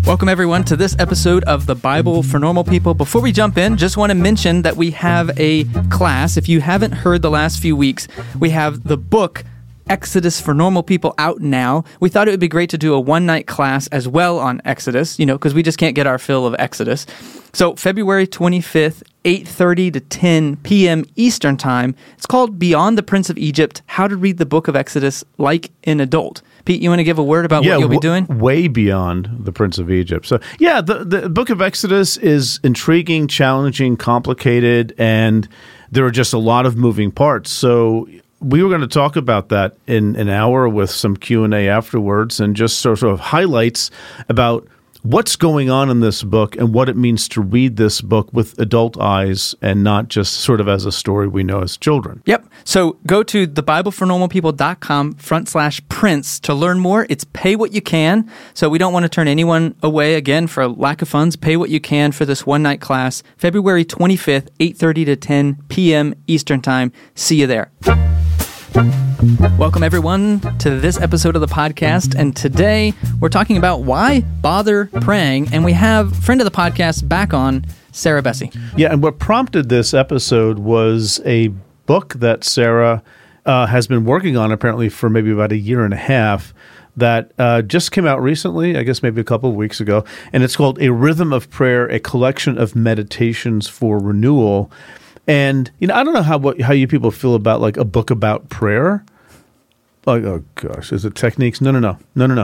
Welcome, everyone, to this episode of the Bible for Normal People. Before we jump in, just want to mention that we have a class. If you haven't heard the last few weeks, we have the book Exodus for Normal People out now. We thought it would be great to do a one-night class as well on Exodus, because we just can't get our fill of Exodus. So February 25th, 8:30 to 10 p.m. Eastern Time. It's called Beyond the Prince of Egypt, How to Read the Book of Exodus Like an Adult. Pete, you want to give a word about what you'll be doing? Way beyond the Prince of Egypt. So, the book of Exodus is intriguing, challenging, complicated, and there are just a lot of moving parts. So we were going to talk about that in an hour with some Q&A afterwards, and just sort of highlights about what's going on in this book and what it means to read this book with adult eyes and not just sort of as a story we know as children. Yep. So go to thebiblefornormalpeople.com/prince to learn more. It's pay what you can. So we don't want to turn anyone away again for lack of funds. Pay what you can for this one-night class, February 25th, 8:30 to 10 p.m. Eastern Time. See you there. Welcome, everyone, to this episode of the podcast. And today we're talking about why bother praying. And we have friend of the podcast back on, Sarah Bessey. Yeah, and what prompted this episode was a book that Sarah has been working on apparently for maybe about a year and a half that just came out recently, I guess maybe a couple of weeks ago. And it's called A Rhythm of Prayer, a collection of meditations for renewal. And, I don't know how you people feel about like a book about prayer. Like, oh gosh, is it techniques? No. No.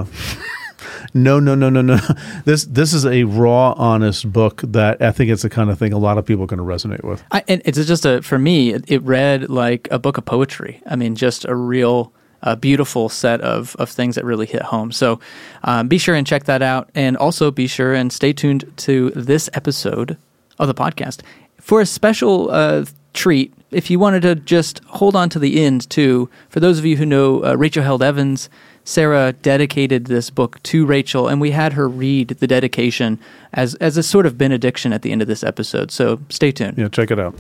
This is a raw, honest book that I think it's the kind of thing a lot of people are going to resonate with. And it's just for me, it read like a book of poetry. I mean, just a real beautiful set of things that really hit home. So be sure and check that out. And also be sure and stay tuned to this episode of the podcast. For a special treat, if you wanted to just hold on to the end, too, for those of you who know Rachel Held Evans, Sarah dedicated this book to Rachel, and we had her read the dedication as a sort of benediction at the end of this episode. So stay tuned. Yeah, check it out.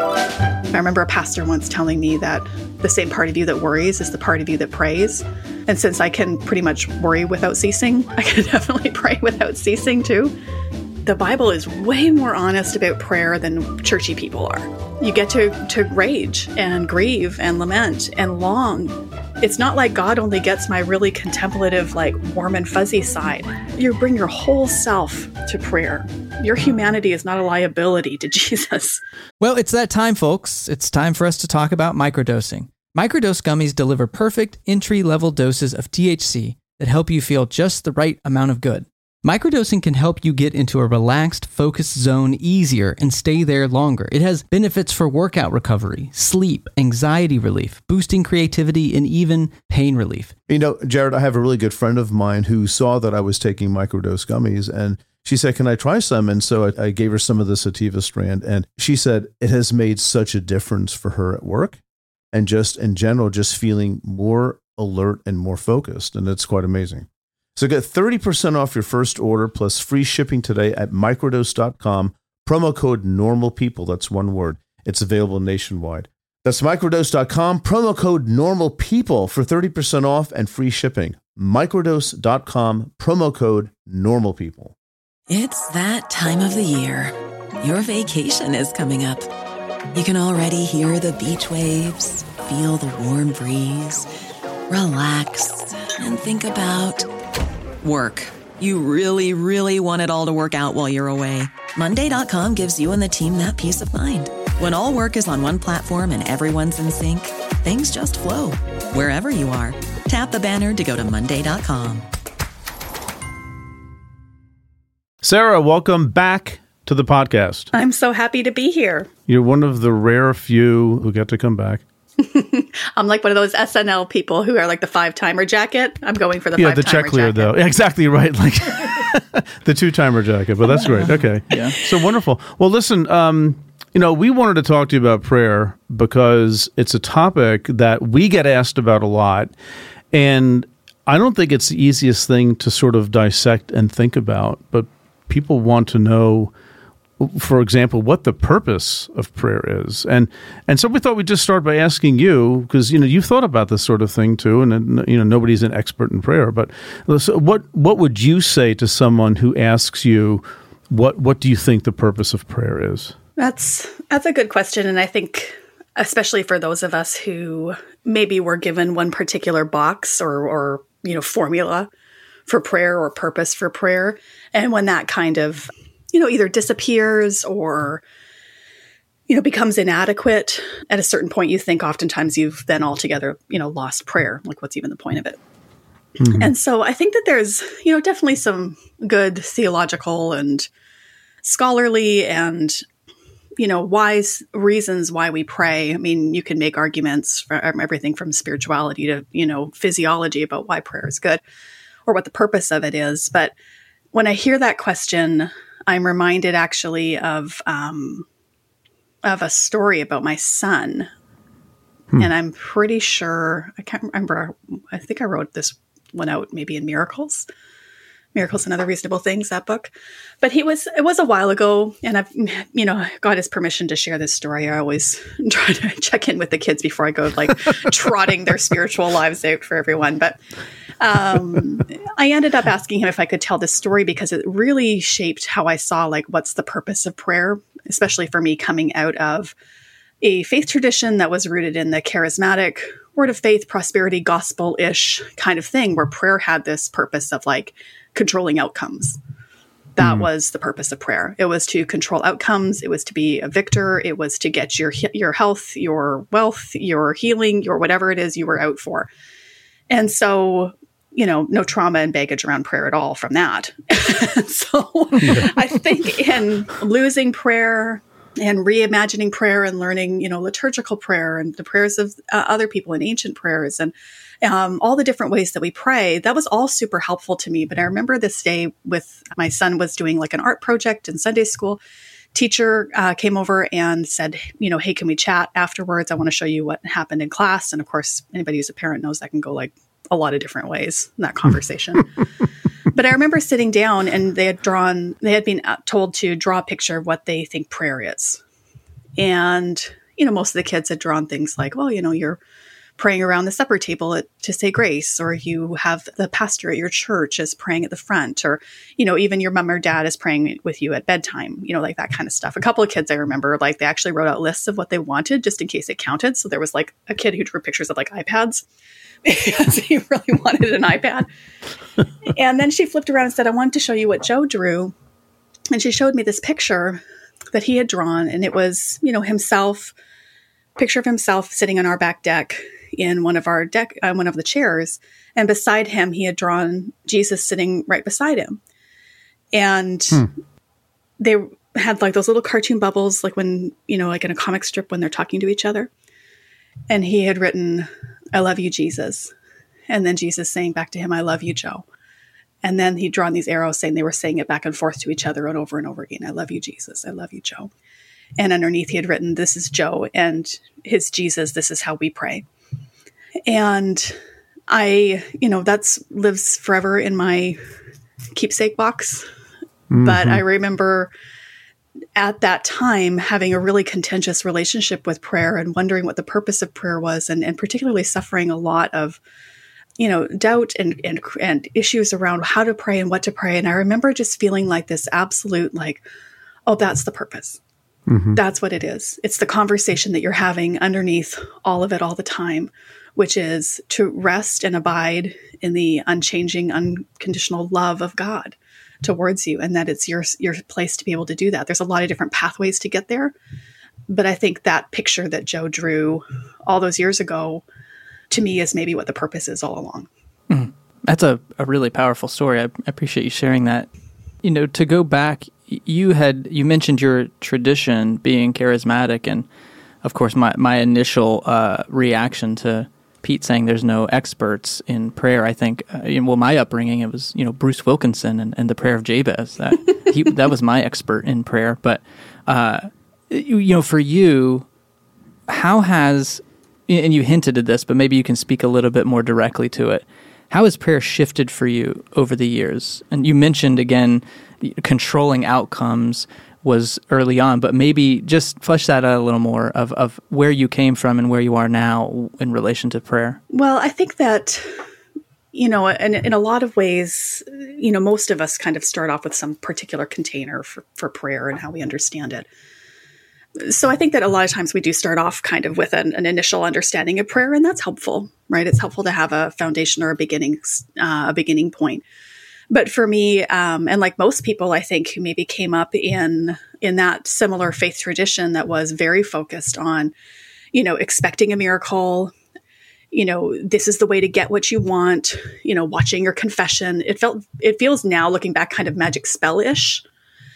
I remember a pastor once telling me that the same part of you that worries is the part of you that prays. And since I can pretty much worry without ceasing, I can definitely pray without ceasing, too. The Bible is way more honest about prayer than churchy people are. You get to rage and grieve and lament and long. It's not like God only gets my really contemplative, like warm and fuzzy side. You bring your whole self to prayer. Your humanity is not a liability to Jesus. Well, it's that time, folks. It's time for us to talk about microdosing. Microdose gummies deliver perfect entry-level doses of THC that help you feel just the right amount of good. Microdosing can help you get into a relaxed, focused zone easier and stay there longer. It has benefits for workout recovery, sleep, anxiety relief, boosting creativity, and even pain relief. Jared, I have a really good friend of mine who saw that I was taking microdose gummies, and she said, can I try some? And so I gave her some of the sativa strand, and she said it has made such a difference for her at work and just in general, just feeling more alert and more focused. And it's quite amazing. So get 30% off your first order plus free shipping today at microdose.com. Promo code NORMALPEOPLE. That's one word. It's available nationwide. That's microdose.com. Promo code NORMALPEOPLE for 30% off and free shipping. Microdose.com. Promo code NORMALPEOPLE. It's that time of the year. Your vacation is coming up. You can already hear the beach waves, feel the warm breeze, relax, and think about work. You really, really want it all to work out while you're away. Monday.com gives you and the team that peace of mind. When all work is on one platform and everyone's in sync, things just flow. Wherever you are, tap the banner to go to Monday.com. Sarah, welcome back to the podcast. I'm so happy to be here. You're one of the rare few who get to come back. I'm like one of those SNL people who are like the 5-timer jacket. I'm going for the 5-timer jacket. Yeah, the check clear, though. Exactly right. Like the 2-timer jacket, but that's great. Okay. Yeah. So wonderful. Well, listen, we wanted to talk to you about prayer because it's a topic that we get asked about a lot. And I don't think it's the easiest thing to sort of dissect and think about, but people want to know for example, what the purpose of prayer is. And so we thought we'd just start by asking you, because, you've thought about this sort of thing too, and, nobody's an expert in prayer, but so what would you say to someone who asks you, what do you think the purpose of prayer is? That's a good question. And I think, especially for those of us who maybe were given one particular box or formula for prayer or purpose for prayer, and when that kind of either disappears or, becomes inadequate, at a certain point, you think oftentimes you've then altogether, lost prayer. Like, what's even the point of it? Mm-hmm. And so I think that there's, definitely some good theological and scholarly and, wise reasons why we pray. I mean, you can make arguments for everything from spirituality to, physiology about why prayer is good or what the purpose of it is. But when I hear that question, I'm reminded actually of a story about my son. And I'm pretty sure, I can't remember, I think I wrote this one out maybe in Miracles and Other Reasonable Things, that book. But it was a while ago, and I've, got his permission to share this story. I always try to check in with the kids before I go trotting their spiritual lives out for everyone. But I ended up asking him if I could tell this story because it really shaped how I saw what's the purpose of prayer, especially for me coming out of a faith tradition that was rooted in the charismatic word of faith, prosperity, gospel-ish kind of thing, where prayer had this purpose of controlling outcomes. That was the purpose of prayer. It was to control outcomes. It was to be a victor. It was to get your health, your wealth, your healing, your whatever it is you were out for. And so, no trauma and baggage around prayer at all from that. So I think in losing prayer and reimagining prayer and learning, liturgical prayer and the prayers of other people and ancient prayers and all the different ways that we pray, that was all super helpful to me. But I remember this day with my son was doing an art project in Sunday school. Teacher came over and said, hey, can we chat afterwards? I want to show you what happened in class. And of course, anybody who's a parent knows that can go a lot of different ways in that conversation. But I remember sitting down and they had been told to draw a picture of what they think prayer is. And, most of the kids had drawn things like, well, you're praying around the supper table to say grace, or you have the pastor at your church is praying at the front, or, even your mom or dad is praying with you at bedtime, that kind of stuff. A couple of kids I remember, they actually wrote out lists of what they wanted just in case it counted. So there was a kid who drew pictures of iPads because he really wanted an iPad. And then she flipped around and said, I wanted to show you what Joe drew. And she showed me this picture that he had drawn. And it was, picture of himself sitting on our back deck in one of the chairs. And beside him, he had drawn Jesus sitting right beside him. And they had those little cartoon bubbles, when, in a comic strip when they're talking to each other. And he had written, I love you, Jesus. And then Jesus saying back to him, I love you, Joe. And then he'd drawn these arrows saying they were saying it back and forth to each other and over again. I love you, Jesus. I love you, Joe. And underneath he had written, this is Joe and his Jesus. This is how we pray. And that's lives forever in my keepsake box. Mm-hmm. But I remember at that time having a really contentious relationship with prayer and wondering what the purpose of prayer was, and particularly suffering a lot of, doubt and issues around how to pray and what to pray. And I remember just feeling this absolute, oh, that's the purpose. Mm-hmm. That's what it is. It's the conversation that you're having underneath all of it all the time, which is to rest and abide in the unchanging, unconditional love of God towards you, and that it's your place to be able to do that. There's a lot of different pathways to get there, but I think that picture that Joe drew all those years ago, to me, is maybe what the purpose is all along. Mm. That's a really powerful story. I appreciate you sharing that. To go back, you mentioned your tradition being charismatic, and of course, my initial reaction to Pete saying there's no experts in prayer, I think, my upbringing, it was, Bruce Wilkinson and the prayer of Jabez. That was my expert in prayer. But, for you, how has, and you hinted at this, but maybe you can speak a little bit more directly to it. How has prayer shifted for you over the years? And you mentioned, again, controlling outcomes. was early on, but maybe just flesh that out a little more of where you came from and where you are now in relation to prayer. Well, I think that, in a lot of ways, most of us kind of start off with some particular container for prayer and how we understand it. So I think that a lot of times we do start off kind of with an initial understanding of prayer, and that's helpful, right? It's helpful to have a foundation or a beginning point. But for me, and like most people, I think, who maybe came up in that similar faith tradition that was very focused on, expecting a miracle, this is the way to get what you want, watching your confession. It feels now looking back kind of magic spell-ish.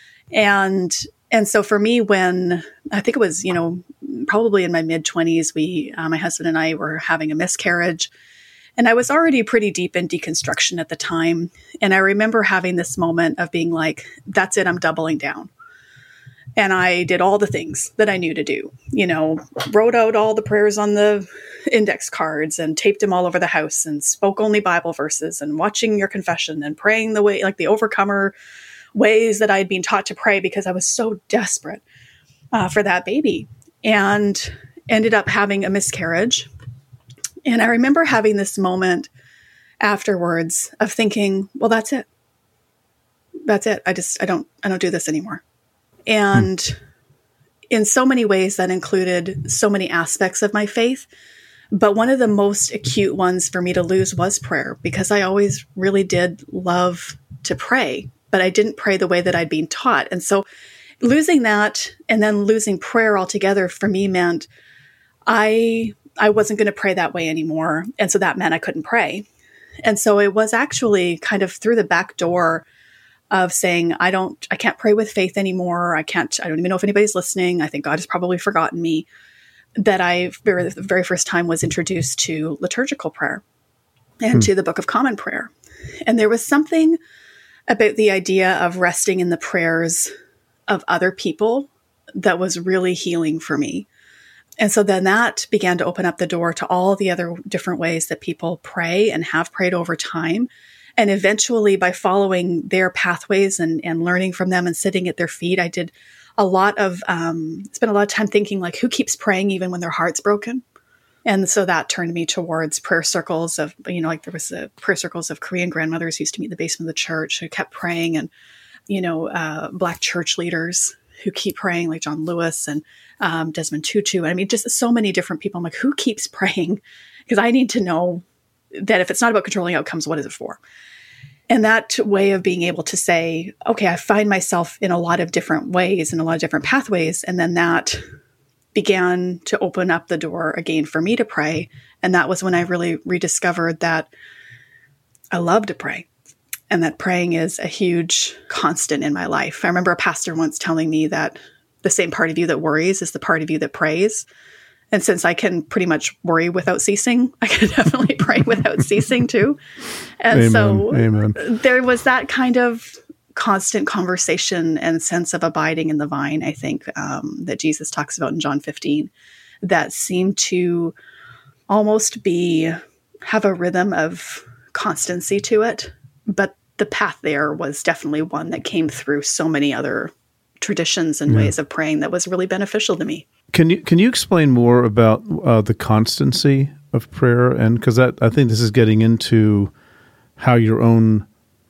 And so for me, when I think it was, probably in my mid-20s, my husband and I were having a miscarriage, and I was already pretty deep in deconstruction at the time. And I remember having this moment of being like, that's it, I'm doubling down. And I did all the things that I knew to do, wrote out all the prayers on the index cards and taped them all over the house and spoke only Bible verses and watching your confession and praying the way, like the overcomer ways that I'd been taught to pray, because I was so desperate for that baby, and ended up having a miscarriage. And I remember having this moment afterwards of thinking, well, that's it. That's it. I don't do this anymore. And in so many ways that included so many aspects of my faith. But one of the most acute ones for me to lose was prayer, because I always really did love to pray, but I didn't pray the way that I'd been taught. And so losing that and then losing prayer altogether for me meant I wasn't going to pray that way anymore. And so that meant I couldn't pray. And so it was actually kind of through the back door of saying, I can't pray with faith anymore. I don't even know if anybody's listening. I think God has probably forgotten me, that the very first time was introduced to liturgical prayer and to the Book of Common Prayer. And there was something about the idea of resting in the prayers of other people that was really healing for me. And so then that began to open up the door to all the other different ways that people pray and have prayed over time. And eventually, by following their pathways and learning from them and sitting at their feet, I did spent a lot of time thinking, like, who keeps praying even when their heart's broken? And so that turned me towards prayer circles of, like there was prayer circles of Korean grandmothers who used to meet in the basement of the church who kept praying, and, Black church leaders who keep praying, like John Lewis and Desmond Tutu. I mean, just so many different people. I'm like, who keeps praying? Because I need to know that if it's not about controlling outcomes, what is it for? And that way of being able to say, okay, I find myself in a lot of different ways, in a lot of different pathways. And then that began to open up the door again for me to pray. And that was when I really rediscovered that I love to pray, and that praying is a huge constant in my life. I remember a pastor once telling me that the same part of you that worries is the part of you that prays. And since I can pretty much worry without ceasing, I can definitely pray without ceasing too. And Amen. There was that kind of constant conversation and sense of abiding in the vine, I think, that Jesus talks about in John 15, that seemed to almost have a rhythm of constancy to it. But the path there was definitely one that came through so many other traditions and ways of praying that was really beneficial to me. Can you explain more about the constancy of prayer? And because I think this is getting into how your own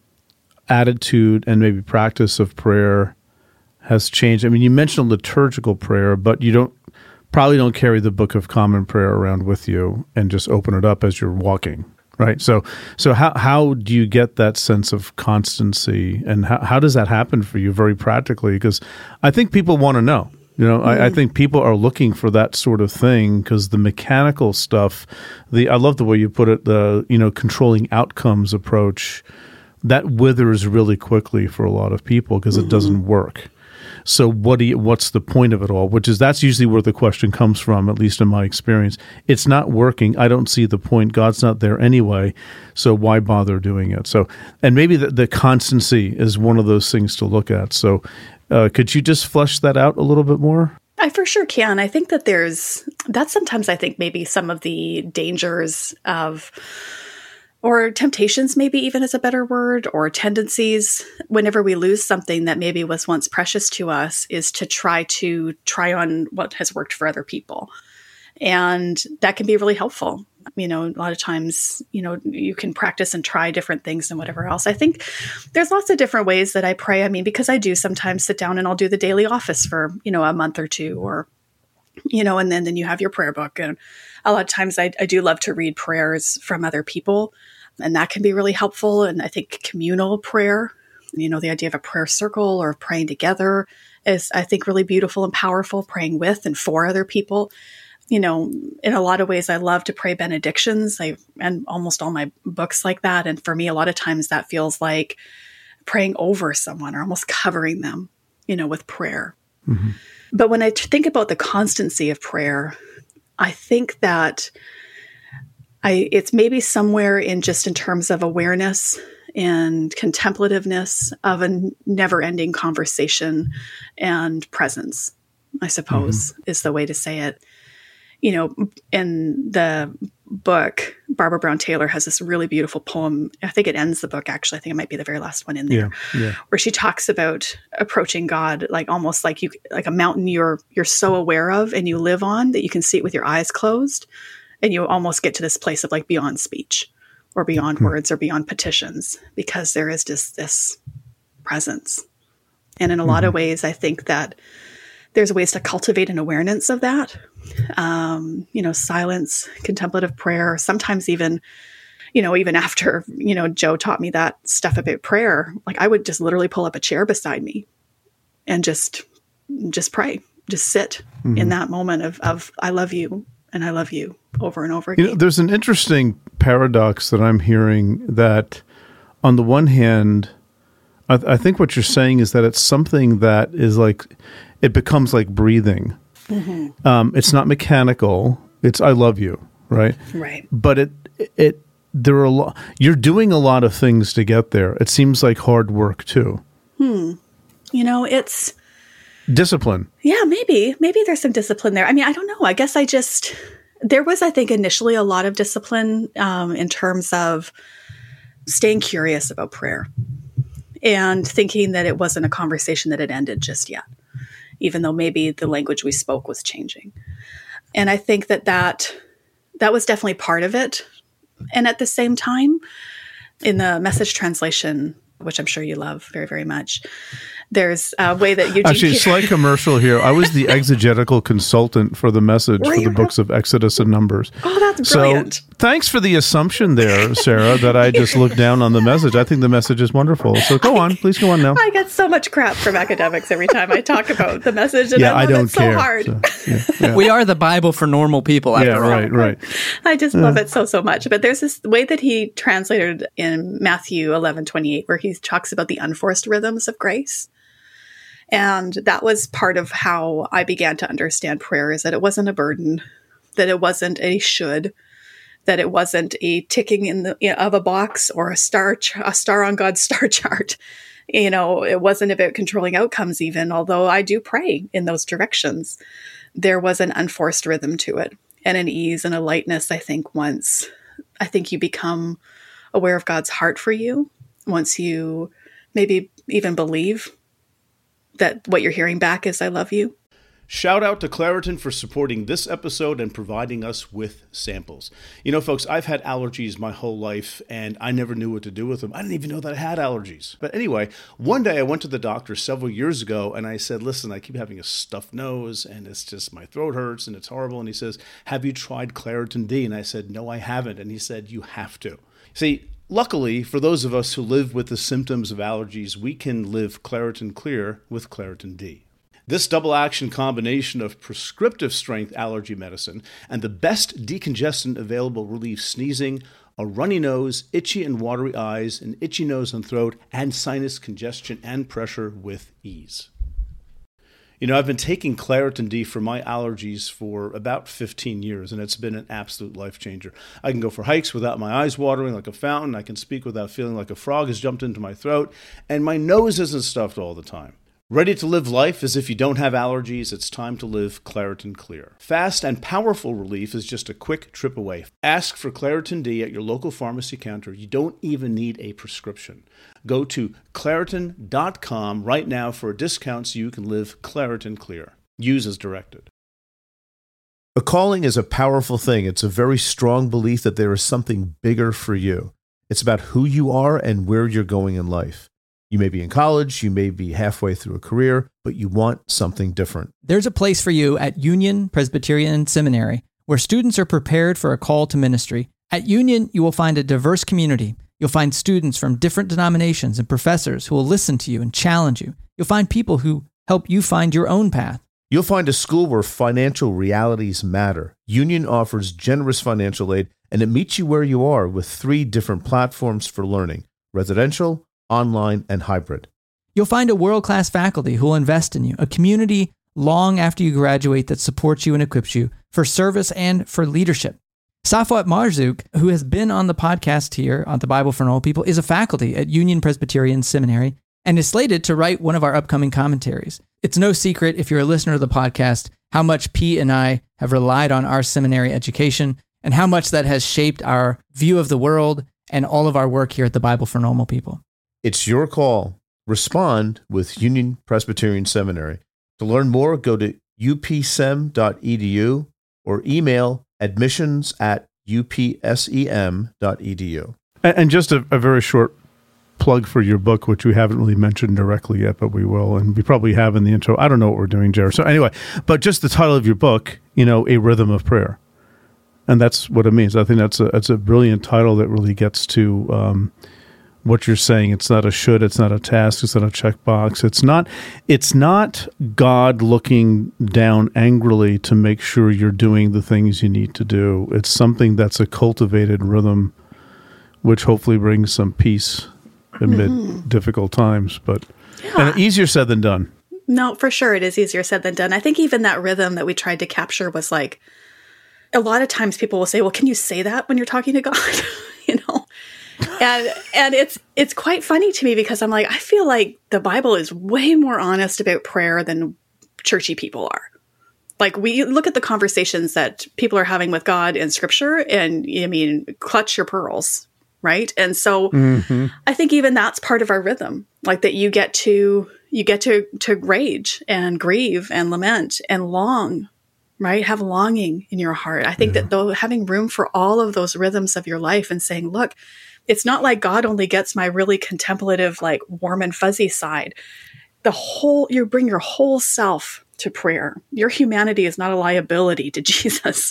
attitude and maybe practice of prayer has changed. I mean, you mentioned liturgical prayer, but you probably don't carry the Book of Common Prayer around with you and just open it up as you're walking, right? So how do you get that sense of constancy, and how does that happen for you very practically? Because I think people want to know. I think people are looking for that sort of thing, because the mechanical stuff, I love the way you put it, the controlling outcomes approach, that withers really quickly for a lot of people because it doesn't work. So what's the point of it all? That's usually where the question comes from, at least in my experience. It's not working. I don't see the point. God's not there anyway. So why bother doing it? So, and maybe the constancy is one of those things to look at. So could you just flesh that out a little bit more? I for sure can. I think that that's sometimes I think maybe some of the dangers of, or temptations, maybe even is a better word, or tendencies, whenever we lose something that maybe was once precious to us, is to try on what has worked for other people. And that can be really helpful. A lot of times, you can practice and try different things and whatever else. I think there's lots of different ways that I pray. Because I do sometimes sit down and I'll do the daily office for, a month or two, or, and then you have your prayer book. And a lot of times I do love to read prayers from other people, and that can be really helpful. And I think communal prayer, the idea of a prayer circle or praying together is, I think, really beautiful and powerful, praying with and for other people. In a lot of ways, I love to pray benedictions. And almost all my books like that. And for me, a lot of times that feels like praying over someone or almost covering them, with prayer. Mm-hmm. But when I think about the constancy of prayer, I think that it's maybe somewhere in terms of awareness and contemplativeness of a never-ending conversation and presence, I suppose, is the way to say it. In the book, Barbara Brown Taylor has this really beautiful poem. I think it ends the book, actually. I think it might be the very last one in there, where she talks about approaching God like almost like a mountain you're so aware of and you live on that you can see it with your eyes closed, and you almost get to this place of like beyond speech or beyond words or beyond petitions, because there is just this presence. And in a lot of ways, I think that there's ways to cultivate an awareness of that. Silence, contemplative prayer, sometimes even after, Joe taught me that stuff about prayer, like I would just literally pull up a chair beside me and just pray, just sit in that moment of I love you and I love you over and over again. There's an interesting paradox that I'm hearing, that on the one hand, I think what you're saying is that it's something that is like, it becomes like breathing. Mm-hmm. It's not mechanical. It's I love you, right? Right. But there are you're doing a lot of things to get there. It seems like hard work too. It's discipline. Yeah, maybe there's some discipline there. I don't know. I guess there was, I think, initially a lot of discipline in terms of staying curious about prayer and thinking that it wasn't a conversation that had ended just yet, even though maybe the language we spoke was changing. And I think that was definitely part of it. And at the same time, in the Message translation, which I'm sure you love very, very much, there's a way that Eugene... Actually, slight commercial here. I was the exegetical consultant for the Message for the books of Exodus and Numbers. Oh, that's brilliant. So thanks for the assumption there, Sarah, that I just looked down on the Message. I think the Message is wonderful. So go on. Please go on now. I get so much crap from academics every time I talk about the Message, and I love it so hard. So, We are the Bible for normal people, after all. Right. I just love it so much. But there's this way that he translated in Matthew 11:28, where he talks about the unforced rhythms of grace. And that was part of how I began to understand prayer, is that it wasn't a burden, that it wasn't a should, that it wasn't a ticking of a box or a star on God's star chart. It wasn't about controlling outcomes even, although I do pray in those directions. There was an unforced rhythm to it, and an ease and a lightness, I think, once you become aware of God's heart for you, once you maybe even believe that what you're hearing back is I love you. Shout out to Claritin for supporting this episode and providing us with samples. Folks, I've had allergies my whole life, and I never knew what to do with them. I didn't even know that I had allergies. But anyway, one day I went to the doctor several years ago, and I said, listen, I keep having a stuffed nose, and it's just my throat hurts, and it's horrible. And he says, have you tried Claritin D? And I said, no, I haven't. And he said, you have to. See, luckily, for those of us who live with the symptoms of allergies, we can live Claritin Clear with Claritin D. This double-action combination of prescriptive-strength allergy medicine and the best decongestant available relieves sneezing, a runny nose, itchy and watery eyes, an itchy nose and throat, and sinus congestion and pressure with ease. I've been taking Claritin D for my allergies for about 15 years, and it's been an absolute life changer. I can go for hikes without my eyes watering like a fountain. I can speak without feeling like a frog has jumped into my throat, and my nose isn't stuffed all the time. Ready to live life as if you don't have allergies? It's time to live Claritin Clear. Fast and powerful relief is just a quick trip away. Ask for Claritin D at your local pharmacy counter. You don't even need a prescription. Go to Claritin.com right now for a discount so you can live Claritin Clear. Use as directed. A calling is a powerful thing. It's a very strong belief that there is something bigger for you. It's about who you are and where you're going in life. You may be in college, you may be halfway through a career, but you want something different. There's a place for you at Union Presbyterian Seminary, where students are prepared for a call to ministry. At Union, you will find a diverse community. You'll find students from different denominations and professors who will listen to you and challenge you. You'll find people who help you find your own path. You'll find a school where financial realities matter. Union offers generous financial aid, and it meets you where you are with 3 different platforms for learning: residential, online, and hybrid. You'll find a world-class faculty who will invest in you, a community long after you graduate that supports you and equips you for service and for leadership. Safwat Marzouk, who has been on the podcast here on the Bible for Normal People, is a faculty at Union Presbyterian Seminary and is slated to write one of our upcoming commentaries. It's no secret, if you're a listener to the podcast, how much Pete and I have relied on our seminary education and how much that has shaped our view of the world and all of our work here at the Bible for Normal People. It's your call. Respond with Union Presbyterian Seminary. To learn more, go to upsem.edu or email admissions@upsem.edu. And just a very short plug for your book, which we haven't really mentioned directly yet, but we will, and we probably have in the intro. I don't know what we're doing, Jared. So anyway, but just the title of your book, A Rhythm of Prayer. And that's what it means. I think that's a brilliant title that really gets to what you're saying. It's not a should, it's not a task, it's not a checkbox. It's not God looking down angrily to make sure you're doing the things you need to do. It's something that's a cultivated rhythm, which hopefully brings some peace amid difficult times. But and easier said than done. No, for sure it is easier said than done. I think even that rhythm that we tried to capture was like, a lot of times people will say, well, can you say that when you're talking to God? And it's quite funny to me because I'm like, I feel like the Bible is way more honest about prayer than churchy people are. Like, we look at the conversations that people are having with God in Scripture, and clutch your pearls, right? And so I think even that's part of our rhythm, like that you get to rage and grieve and lament and long, right? Have longing in your heart. I think that though having room for all of those rhythms of your life and saying, look, it's not like God only gets my really contemplative, like warm and fuzzy side. You bring your whole self to prayer. Your humanity is not a liability to Jesus.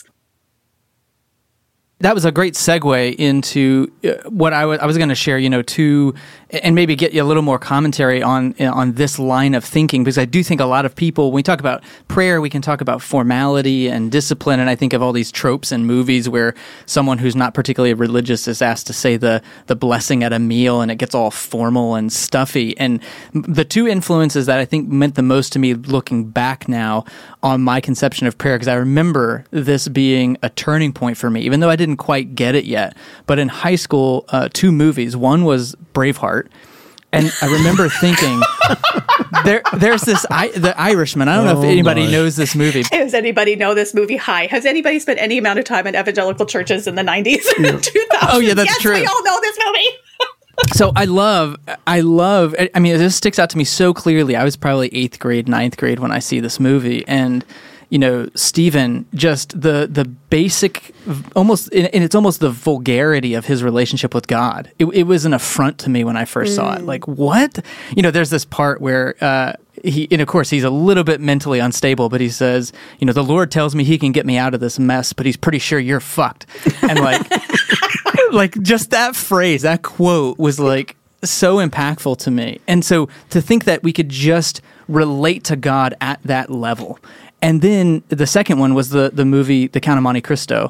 That was a great segue into what I was going to share, and maybe get you a little more commentary on this line of thinking, because I do think a lot of people, when we talk about prayer, we can talk about formality and discipline, and I think of all these tropes in movies where someone who's not particularly religious is asked to say the blessing at a meal, and it gets all formal and stuffy. And the 2 influences that I think meant the most to me looking back now on my conception of prayer, because I remember this being a turning point for me, even though I didn't quite get it yet. But in high school, 2 movies. One was Braveheart. And I remember thinking, there's The Irishman. I don't know if anybody knows this movie. Does anybody know this movie? Hi. Has anybody spent any amount of time in evangelical churches in the 90s and 2000s? Oh, yeah, that's true. We all know this movie. So I love, this sticks out to me so clearly. I was probably 8th grade, 9th grade when I see this movie. And, Stephen, just the basic, almost, and it's almost the vulgarity of his relationship with God. It was an affront to me when I first saw it. Like, what? There's this part where of course, he's a little bit mentally unstable, but he says, the Lord tells me he can get me out of this mess, but he's pretty sure you're fucked. And like just that phrase, that quote was like so impactful to me. And so to think that we could just relate to God at that level. And then the second one was the movie, The Count of Monte Cristo.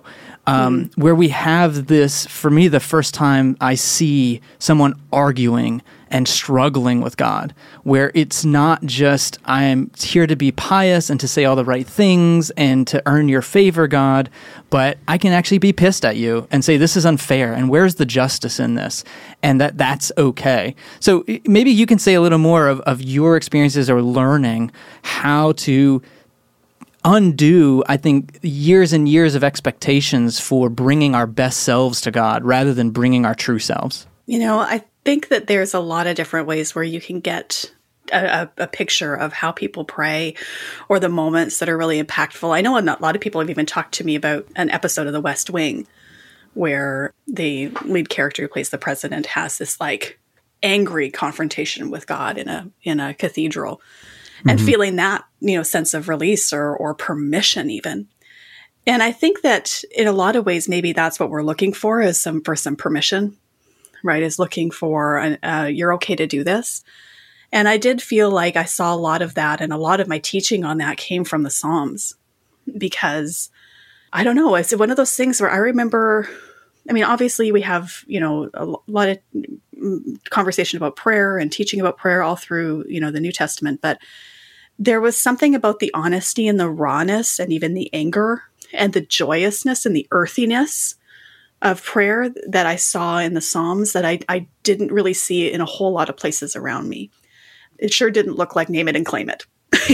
where we have this, for me, the first time I see someone arguing and struggling with God, where it's not just, I am here to be pious and to say all the right things and to earn your favor, God, but I can actually be pissed at you and say, this is unfair, and where's the justice in this? And that's okay. So maybe you can say a little more of your experiences or learning how to undo, I think, years and years of expectations for bringing our best selves to God rather than bringing our true selves. I think that there's a lot of different ways where you can get a picture of how people pray or the moments that are really impactful. I know a lot of people have even talked to me about an episode of The West Wing where the lead character who plays the president has this like angry confrontation with God in a cathedral. And feeling that, sense of release or permission even. And I think that in a lot of ways, maybe that's what we're looking for is some permission, right? Is looking for, you're okay to do this. And I did feel like I saw a lot of that, and a lot of my teaching on that came from the Psalms because I don't know, it's one of those things where I remember, obviously we have, a lot of conversation about prayer and teaching about prayer all through, the New Testament, but there was something about the honesty and the rawness and even the anger and the joyousness and the earthiness of prayer that I saw in the Psalms that I didn't really see in a whole lot of places around me. It sure didn't look like name it and claim it,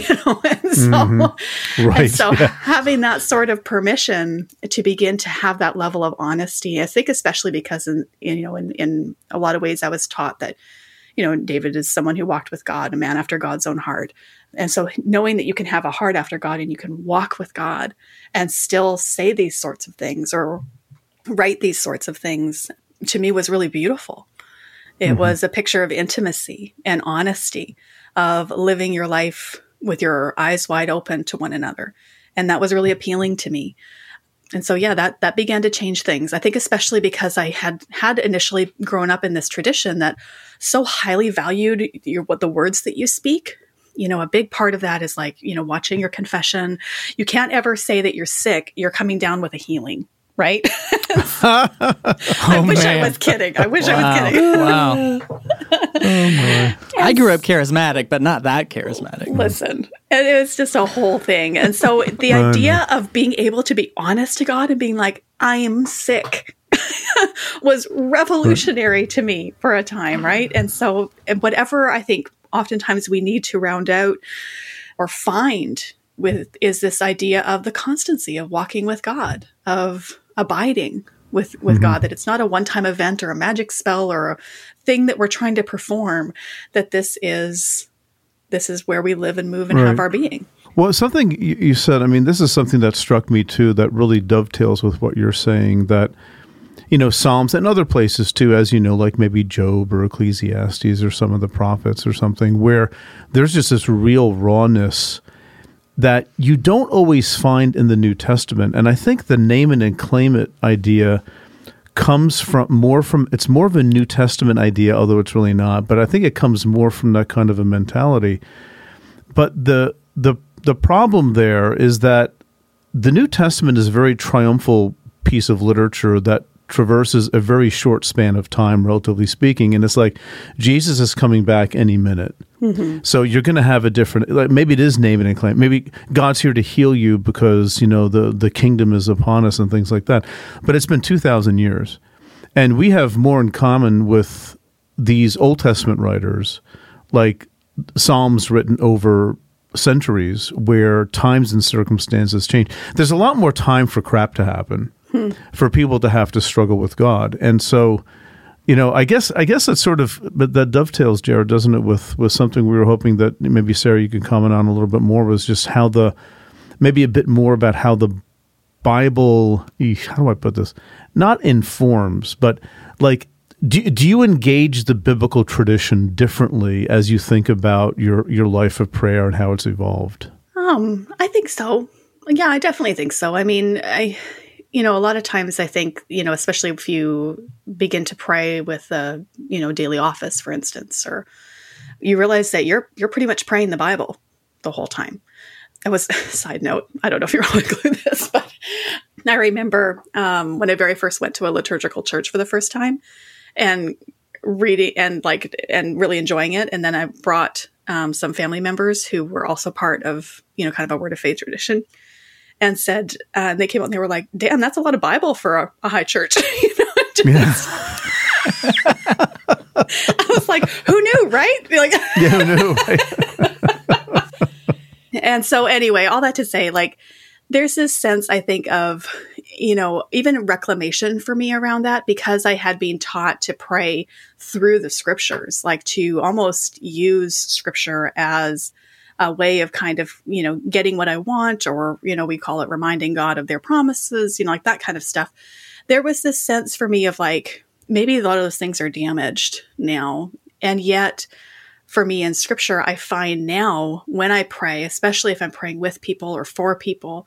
And so having that sort of permission to begin to have that level of honesty, I think especially because in a lot of ways I was taught that, David is someone who walked with God, a man after God's own heart. And so knowing that you can have a heart after God and you can walk with God and still say these sorts of things or write these sorts of things, to me was really beautiful. It was a picture of intimacy and honesty, of living your life with your eyes wide open to one another. And that was really appealing to me. And so, that began to change things. I think especially because I had initially grown up in this tradition that so highly valued what the words that you speak. A big part of that is like, watching your confession. You can't ever say that you're sick. You're coming down with a healing, right? I wish I was kidding. I was kidding. Wow. I grew up charismatic, but not that charismatic. Listen, and it was just a whole thing. And so the idea of being able to be honest to God and being like, I am sick was revolutionary to me for a time, right? And so whatever I think oftentimes we need to round out or find with is this idea of the constancy of walking with God, of abiding with God, that it's not a one-time event or a magic spell or a thing that we're trying to perform, that this is where we live and move and have our being. Well, something you said, this is something that struck me too, that really dovetails with what you're saying, that, Psalms and other places too, as like maybe Job or Ecclesiastes or some of the prophets or something, where there's just this real rawness that you don't always find in the New Testament. And I think the name it and claim it idea comes it's more of a New Testament idea, although it's really not, but I think it comes more from that kind of a mentality. But the problem there is that the New Testament is a very triumphal piece of literature that traverses a very short span of time, relatively speaking. And it's like Jesus is coming back any minute. So you're going to have a different, maybe it is name it and claim. Maybe God's here to heal you because, the kingdom is upon us and things like that. But it's been 2,000 years. And we have more in common with these Old Testament writers, like Psalms written over centuries where times and circumstances change. There's a lot more time for crap to happen, for people to have to struggle with God. And so, I guess that's sort of, but that dovetails, Jared, doesn't it, with something we were hoping that maybe, Sarah, you could comment on a little bit more, was just maybe a bit more about how the Bible, how do I put this? Not informs, but like, do you engage the biblical tradition differently as you think about your life of prayer and how it's evolved? I think so. Yeah, I definitely think so. A lot of times I think, especially if you begin to pray with a, daily office, for instance, or you realize that you're pretty much praying the Bible the whole time. Side note, I don't know if you're going to include this, but I remember when I very first went to a liturgical church for the first time and reading and really enjoying it. And then I brought some family members who were also part of, kind of a Word of Faith tradition, and said, they came out and they were like, damn, that's a lot of Bible for a high church. I was like, who knew, right? Like, yeah, who knew? Right? And so anyway, all that to say, like, there's this sense, I think, of, even reclamation for me around that, because I had been taught to pray through the scriptures, like to almost use scripture as a way of kind of, getting what I want, or, we call it reminding God of their promises, like that kind of stuff. There was this sense for me of like, maybe a lot of those things are damaged now. And yet for me in scripture, I find now when I pray, especially if I'm praying with people or for people,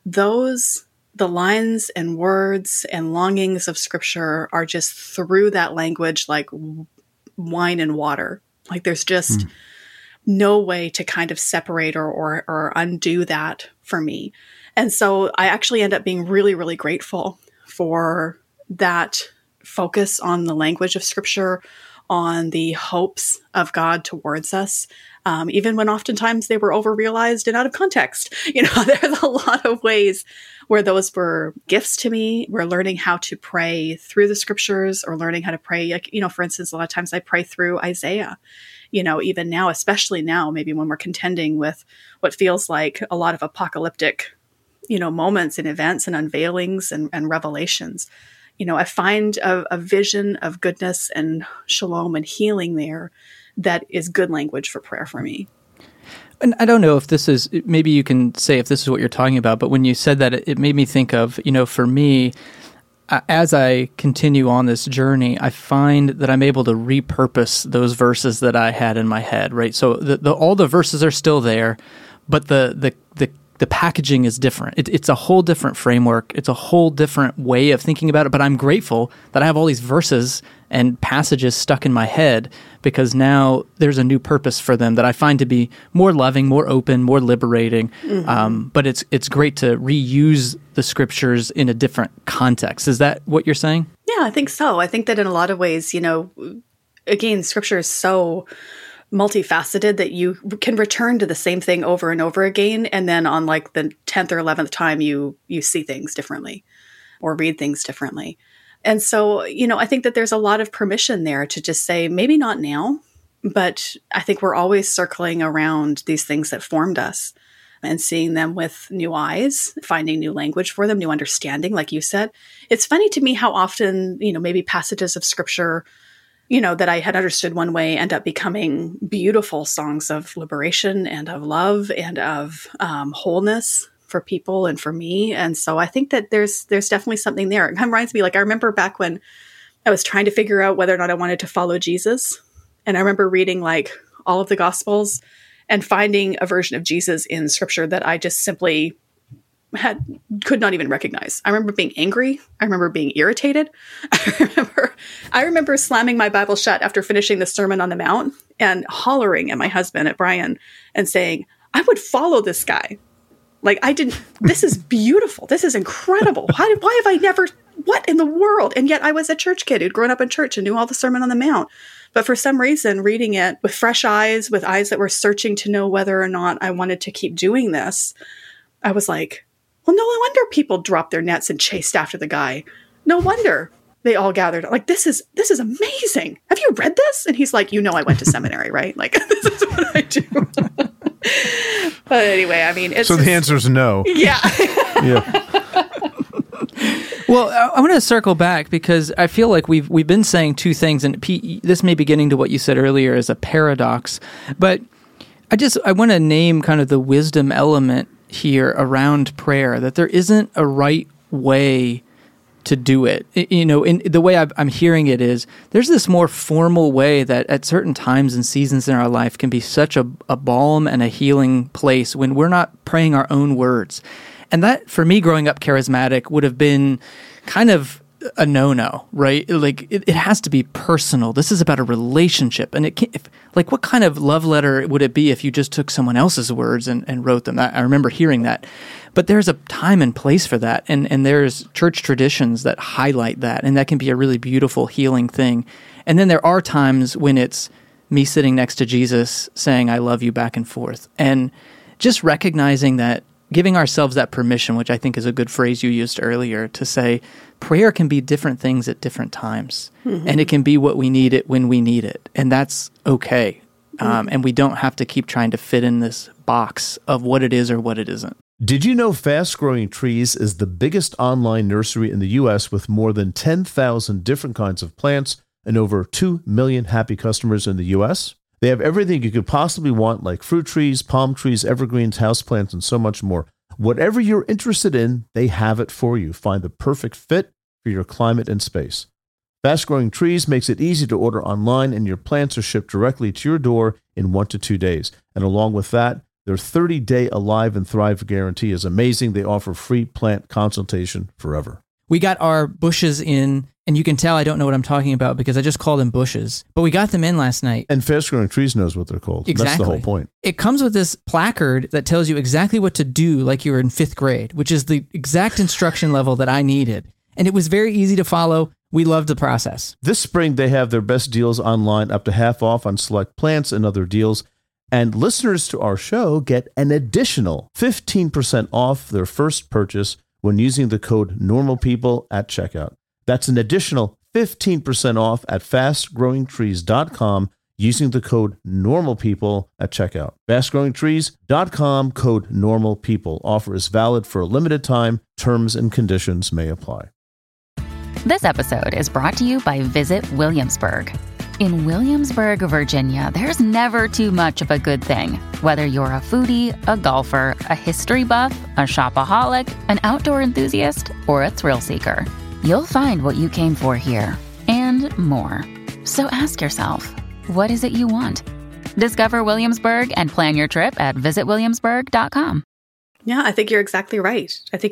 the lines and words and longings of scripture are just through that language like wine and water. Like there's just no way to kind of separate or undo that for me. And so I actually end up being really, really grateful for that focus on the language of scripture, on the hopes of God towards us, even when oftentimes they were over-realized and out of context. There's a lot of ways where those were gifts to me. We're learning how to pray through the scriptures, or learning how to pray, like, for instance, a lot of times I pray through Isaiah, even now, especially now, maybe when we're contending with what feels like a lot of apocalyptic, moments and events and unveilings and revelations. I find a vision of goodness and shalom and healing there that is good language for prayer for me. And I don't know if this is, maybe you can say if this is what you're talking about, but when you said that, it made me think of, for me, as I continue on this journey, I find that I'm able to repurpose those verses that I had in my head, right? So all the verses are still there, but the packaging is different. It's a whole different framework. It's a whole different way of thinking about it. But I'm grateful that I have all these verses and passages stuck in my head, because now there's a new purpose for them that I find to be more loving, more open, more liberating. But it's great to reuse the scriptures in a different context. Is that what you're saying? Yeah, I think so. I think that in a lot of ways, again, scripture is so multifaceted that you can return to the same thing over and over again. And then on like the 10th or 11th time, you see things differently or read things differently. And so, I think that there's a lot of permission there to just say, maybe not now, but I think we're always circling around these things that formed us and seeing them with new eyes, finding new language for them, new understanding, like you said. It's funny to me how often, maybe passages of scripture that I had understood one way end up becoming beautiful songs of liberation and of love and of wholeness for people and for me. And so I think that there's definitely something there. It reminds me, like, I remember back when I was trying to figure out whether or not I wanted to follow Jesus. And I remember reading like all of the Gospels and finding a version of Jesus in scripture that I just simply could not even recognize. I remember being angry. I remember being irritated. I remember slamming my Bible shut after finishing the Sermon on the Mount and hollering at my husband, at Brian, and saying, I would follow this guy. Like, this is beautiful. This is incredible. Why have I never, what in the world? And yet I was a church kid who'd grown up in church and knew all the Sermon on the Mount. But for some reason, reading it with fresh eyes, with eyes that were searching to know whether or not I wanted to keep doing this, I was like, well, no wonder people dropped their nets and chased after the guy. No wonder they all gathered. Like, this is amazing. Have you read this? And he's like, I went to seminary, right? Like, this is what I do. But anyway, I mean, it's so the answer is no. Yeah. Yeah. Well, I want to circle back because I feel like we've been saying two things, and this may be getting to what you said earlier as a paradox, but I want to name kind of the wisdom element here around prayer, that there isn't a right way to do it. In the way I'm hearing it is there's this more formal way that at certain times and seasons in our life can be such a balm and a healing place when we're not praying our own words. And that, for me, growing up charismatic, would have been kind of a no-no, right? Like it has to be personal. This is about a relationship. And it can't, what kind of love letter would it be if you just took someone else's words and wrote them? I remember hearing that. But there's a time and place for that. And there's church traditions that highlight that. And that can be a really beautiful, healing thing. And then there are times when it's me sitting next to Jesus saying, I love you back and forth. And just recognizing that, giving ourselves that permission, which I think is a good phrase you used earlier, to say prayer can be different things at different times. Mm-hmm. And it can be what we need it when we need it. And that's okay. And we don't have to keep trying to fit in this box of what it is or what it isn't. Did you know Fast Growing Trees is the biggest online nursery in the U.S. with more than 10,000 different kinds of plants and over 2 million happy customers in the U.S.? They have everything you could possibly want, like fruit trees, palm trees, evergreens, houseplants, and so much more. Whatever you're interested in, they have it for you. Find the perfect fit for your climate and space. Fast Growing Trees makes it easy to order online, and your plants are shipped directly to your door in 1 to 2 days. And along with that, their 30-day Alive and Thrive guarantee is amazing. They offer free plant consultation forever. We got our bushes in, and you can tell I don't know what I'm talking about because I just called them bushes. But we got them in last night. And Fast Growing Trees knows what they're called. Exactly. That's the whole point. It comes with this placard that tells you exactly what to do like you were in 5th grade, which is the exact instruction level that I needed. And it was very easy to follow. We loved the process. This spring, they have their best deals online, up to half off on select plants and other deals. And listeners to our show get an additional 15% off their first purchase when using the code NORMALPEOPLE at checkout. That's an additional 15% off at fastgrowingtrees.com using the code NORMALPEOPLE at checkout. Fastgrowingtrees.com, code NORMALPEOPLE. Offer is valid for a limited time. Terms and conditions may apply. This episode is brought to you by Visit Williamsburg. In Williamsburg, Virginia, there's never too much of a good thing. Whether you're a foodie, a golfer, a history buff, a shopaholic, an outdoor enthusiast, or a thrill seeker, you'll find what you came for here and more. So ask yourself, what is it you want? Discover Williamsburg and plan your trip at visitwilliamsburg.com. Yeah, I think you're exactly right.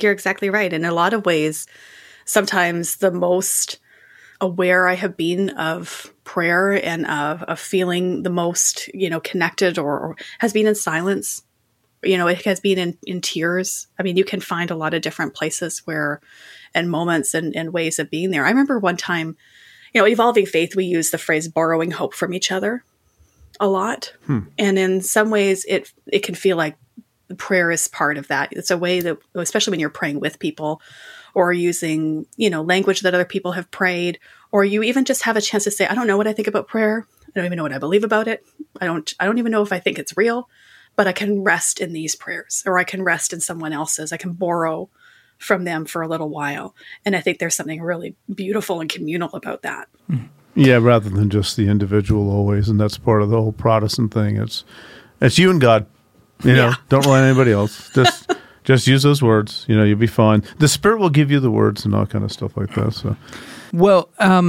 In a lot of ways, sometimes the most aware I have been of prayer and of feeling the most, connected or has been in silence. It has been in tears. I mean, you can find a lot of different places and moments and ways of being there. I remember one time, Evolving Faith, we use the phrase borrowing hope from each other a lot. And in some ways it can feel like prayer is part of that. It's a way that, especially when you're praying with people or using, language that other people have prayed, or you even just have a chance to say, I don't know what I think about prayer. I don't even know what I believe about it. I don't even know if I think it's real, but I can rest in these prayers, or I can rest in someone else's. I can borrow from them for a little while. And I think there's something really beautiful and communal about that. Yeah, rather than just the individual always. And that's part of the whole Protestant thing. It's you and God. Don't rely on anybody else. Just use those words. You'll be fine. The Spirit will give you the words and all kind of stuff like that. So, well,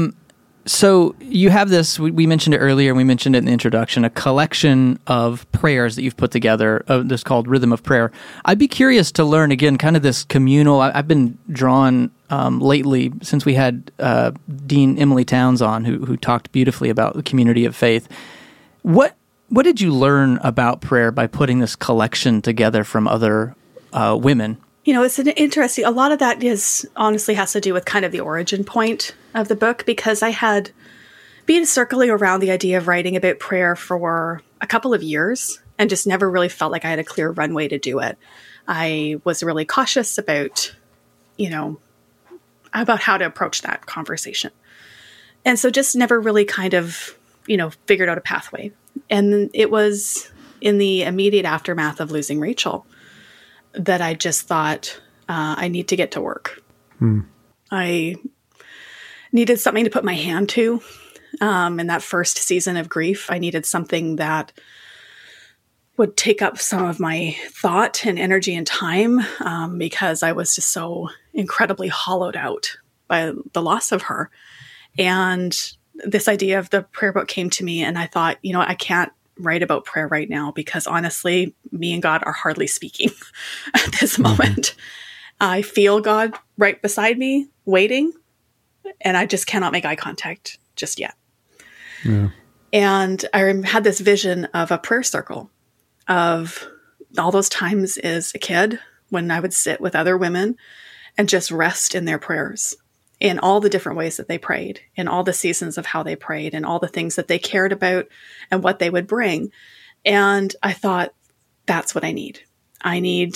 so you have this. We mentioned it earlier, and we mentioned it in the introduction. A collection of prayers that you've put together. This called Rhythm of Prayer. I'd be curious to learn again, kind of this communal. I've been drawn lately since we had Dean Emily Towns on, who talked beautifully about the community of faith. What did you learn about prayer by putting this collection together from other women? It's an interesting, a lot of that honestly has to do with kind of the origin point of the book, because I had been circling around the idea of writing about prayer for a couple of years and just never really felt like I had a clear runway to do it. I was really cautious about, about how to approach that conversation. And so just never really kind of, figured out a pathway. And it was in the immediate aftermath of losing Rachel that I just thought, I need to get to work. I needed something to put my hand to. In that first season of grief, I needed something that would take up some of my thought and energy and time, because I was just so incredibly hollowed out by the loss of her. And this idea of the prayer book came to me, and I thought, I can't write about prayer right now, because honestly, me and God are hardly speaking at this moment. I feel God right beside me, waiting, and I just cannot make eye contact just yet. Yeah. And I had this vision of a prayer circle of all those times as a kid when I would sit with other women and just rest in their prayers, in all the different ways that they prayed, in all the seasons of how they prayed, and all the things that they cared about and what they would bring. And I thought, that's what I need. I need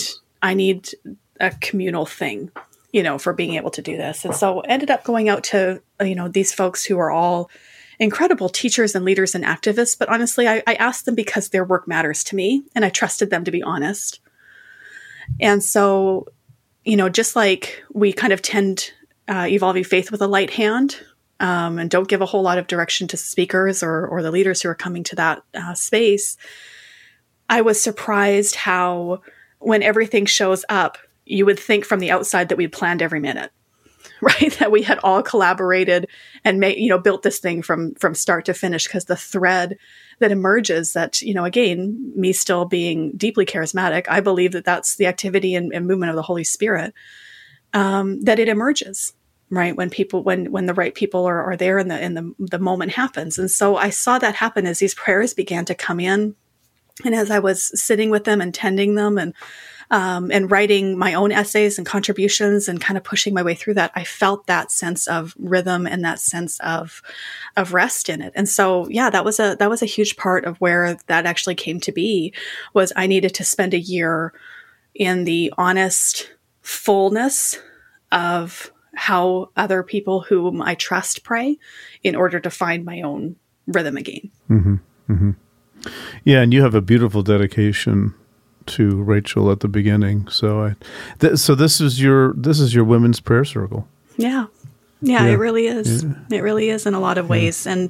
a communal thing, for being able to do this. And so I ended up going out to, these folks who are all incredible teachers and leaders and activists. But honestly, I asked them because their work matters to me, and I trusted them to be honest. And so, just like we kind of tend Evolving Faith with a light hand, and don't give a whole lot of direction to speakers or the leaders who are coming to that space, I was surprised how when everything shows up, you would think from the outside that we'd planned every minute, right? That we had all collaborated and built this thing from start to finish, because the thread that emerges that, again, me still being deeply charismatic, I believe that that's the activity and movement of the Holy Spirit, that it emerges, right? When the right people are there and the moment happens. And so I saw that happen as these prayers began to come in. And as I was sitting with them and tending them and writing my own essays and contributions and kind of pushing my way through that, I felt that sense of rhythm and that sense of rest in it. And so, yeah, that was a huge part of where that actually came to be, was I needed to spend a year in the honest fullness of how other people whom I trust pray in order to find my own rhythm again. Mm-hmm. Mm-hmm. Yeah, and you have a beautiful dedication to Rachel at the beginning. So, so this is your women's prayer circle. Yeah, it really is. Yeah. It really is in a lot of ways, and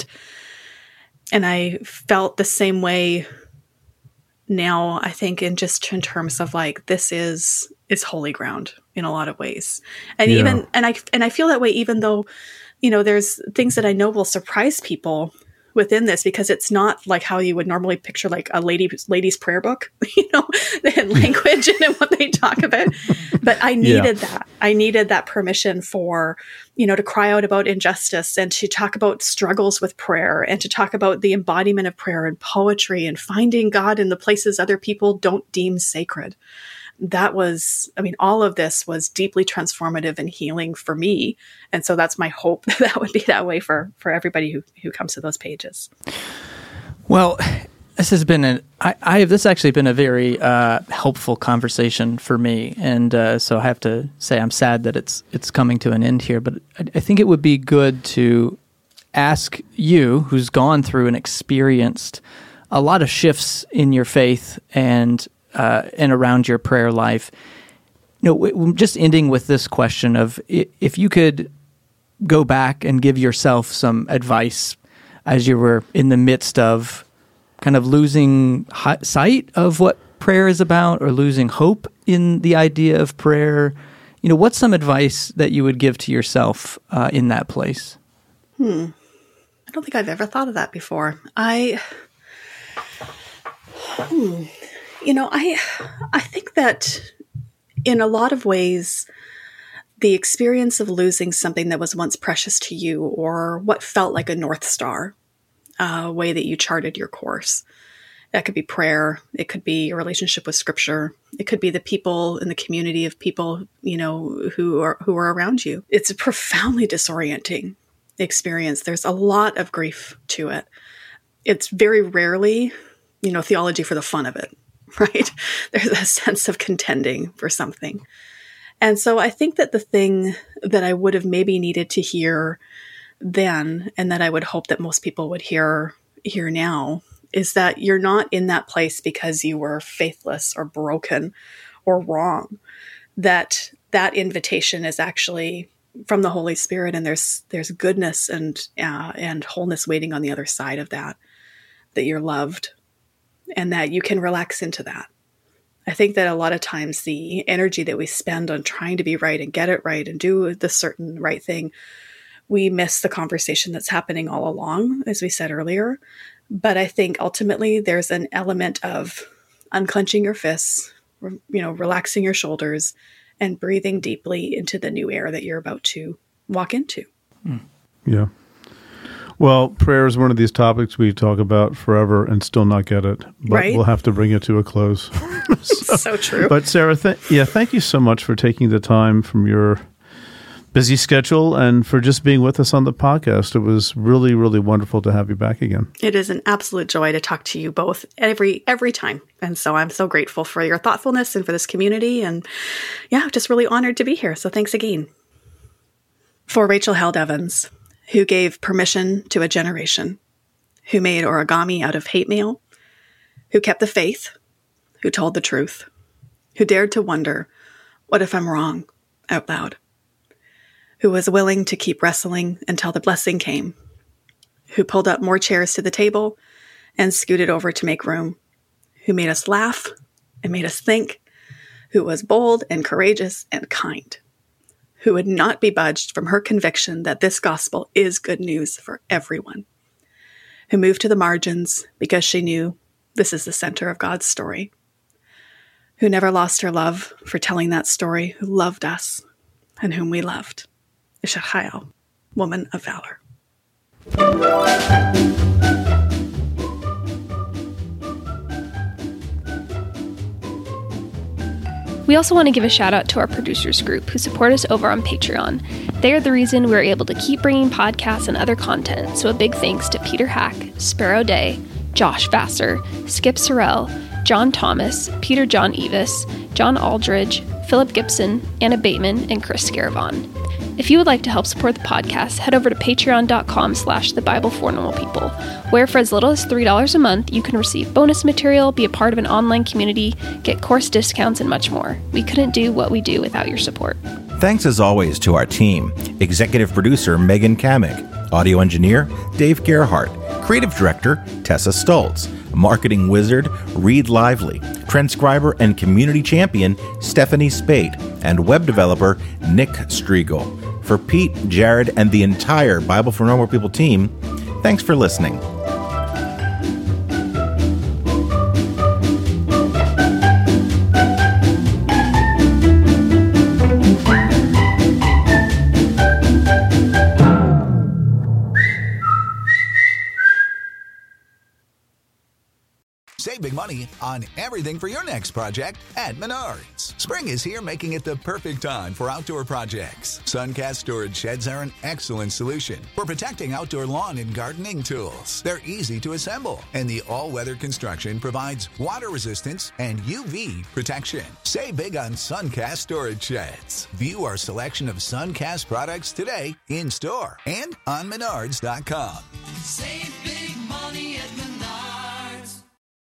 I felt the same way now. I think in terms of like, this is holy ground in a lot of ways, and even I feel that way even though there's things that I know will surprise people within this, because it's not like how you would normally picture like a lady's prayer book, the language and what they talk about. But I needed that. I needed that permission for, to cry out about injustice and to talk about struggles with prayer and to talk about the embodiment of prayer and poetry and finding God in the places other people don't deem sacred. That was, all of this was deeply transformative and healing for me. And so that's my hope that would be that way for everybody who comes to those pages. Well, this has been this actually been a very helpful conversation for me. And so I have to say I'm sad that it's coming to an end here, but I think it would be good to ask you, who's gone through and experienced a lot of shifts in your faith and around your prayer life, just ending with this question of, if you could go back and give yourself some advice as you were in the midst of kind of losing sight of what prayer is about, or losing hope in the idea of prayer, what's some advice that you would give to yourself in that place? I don't think I've ever thought of that before. I think that in a lot of ways, the experience of losing something that was once precious to you, or what felt like a North Star, way that you charted your course. That could be prayer. It could be a relationship with Scripture. It could be the people in the community of people, who are around you. It's a profoundly disorienting experience. There's a lot of grief to it. It's very rarely, theology for the fun of it. Right? There's a sense of contending for something. And so I think that the thing that I would have maybe needed to hear then, and that I would hope that most people would hear now, is that you're not in that place because you were faithless or broken or wrong. That invitation is actually from the Holy Spirit, and there's goodness and wholeness waiting on the other side of that you're loved, and that you can relax into that. I think that a lot of times the energy that we spend on trying to be right and get it right and do the certain right thing, we miss the conversation that's happening all along, as we said earlier. But I think ultimately there's an element of unclenching your fists, relaxing your shoulders, and breathing deeply into the new air that you're about to walk into. Yeah. Well, prayer is one of these topics we talk about forever and still not get it. But Right. we'll have to bring it to a close. So true. But Sarah, thank you so much for taking the time from your busy schedule and for just being with us on the podcast. It was really, really wonderful to have you back again. It is an absolute joy to talk to you both every time. And so I'm so grateful for your thoughtfulness and for this community. And yeah, just really honored to be here. So thanks again. For Rachel Held Evans, who gave permission to a generation, who made origami out of hate mail, who kept the faith, who told the truth, who dared to wonder, what if I'm wrong, out loud, who was willing to keep wrestling until the blessing came, who pulled up more chairs to the table and scooted over to make room, who made us laugh and made us think, who was bold and courageous and kind, who would not be budged from her conviction that this gospel is good news for everyone, who moved to the margins because she knew this is the center of God's story, who never lost her love for telling that story, who loved us and whom we loved. Isha Chayil, woman of valor. We also want to give a shout out to our producers group who support us over on Patreon. They are the reason we're able to keep bringing podcasts and other content, so a big thanks to Peter Hack, Sparrow Day, Josh Vassar, Skip Sorrell, John Thomas, Peter John Evis, John Aldridge, Philip Gibson, Anna Bateman, and Chris Scaravon. If you would like to help support the podcast, head over to patreon.com/The Bible for Normal People, where for as little as $3 a month, you can receive bonus material, be a part of an online community, get course discounts, and much more. We couldn't do what we do without your support. Thanks as always to our team. Executive producer Megan Kamick, audio engineer Dave Gerhardt, creative director Tessa Stoltz, marketing wizard Reed Lively, transcriber and community champion Stephanie Spate, and web developer Nick Striegel. For Pete, Jared, and the entire Bible for Normal People team, thanks for listening. Save big money on everything for your next project at Menards. Spring is here, making it the perfect time for outdoor projects. Suncast storage sheds are an excellent solution for protecting outdoor lawn and gardening tools. They're easy to assemble, and the all-weather construction provides water resistance and UV protection. Save big on Suncast storage sheds. View our selection of Suncast products today in store and on Menards.com. Save